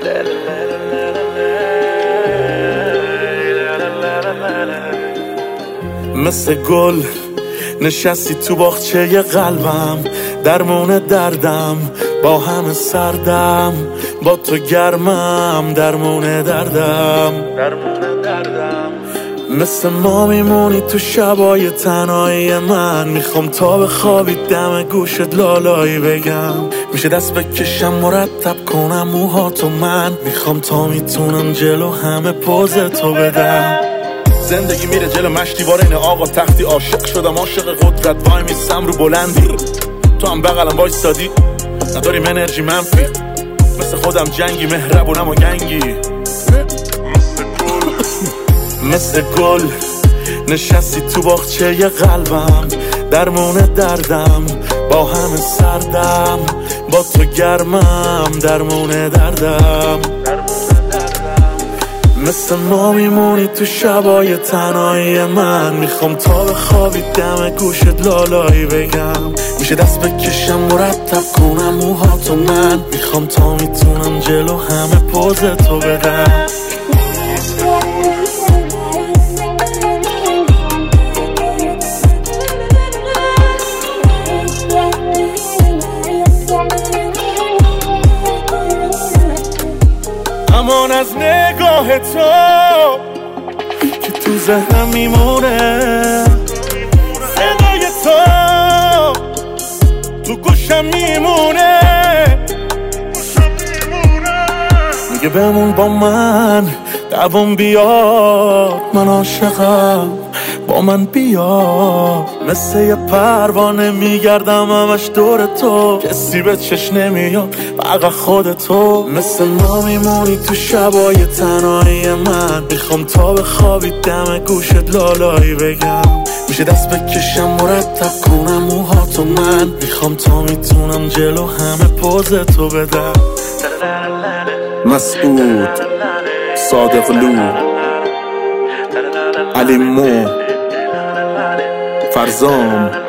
مثل گل نشستی تو باغچه قلبم، درمون دردم با همه سردم، با تو گرمم درمون دردم. مثل ما میمونی تو شبای تنهایی من، میخوام تا بخوابی دم گوشت لالایی بگم، میشه دست بکشم مرتب کنم موهاتو من، میخوام تا میتونم جلو همه پوز تو بدم. زندگی میره جلو مشتیوار این آقا تختی، عاشق شدم عاشق قدرت، وای میستم رو بلندی، تو هم بغلم وایستادی، نداریم انرژی منفی، مثل خودم جنگی مهربونم و گنگی. مثل گل نشستی تو باغچه قلبم، درمون دردم با همه سردم، با تو گرمم درمون دردم. مثل ما میمونی تو شبای تنهایی من، میخوام تا بخوابی دم گوشت لالایی بگم، میشه دست بکشم مرتب کنم موهاتو من، میخوام تا میتونم جلو همه پوز تو بدم. امان از نگاه تو که تو ذهنم میمونه، صدای تو گوشم میمونه، میگه بمون با من دوام بیار، من عاشقم با من بیا، مثل یه پروانه میگردم همش دور تو، کسی به چش نمیاد فقط خودتو. مثل ما میمونی تو شبای تنهایی من، میخوام تا بخوابی دم گوشت لالایی بگم، میشه دست بکشم مرتب کنم موهاتو من، میخوام تا میتونم جلو همه پوز تو بدم. مسعود صادقلو، علی مو، فرزام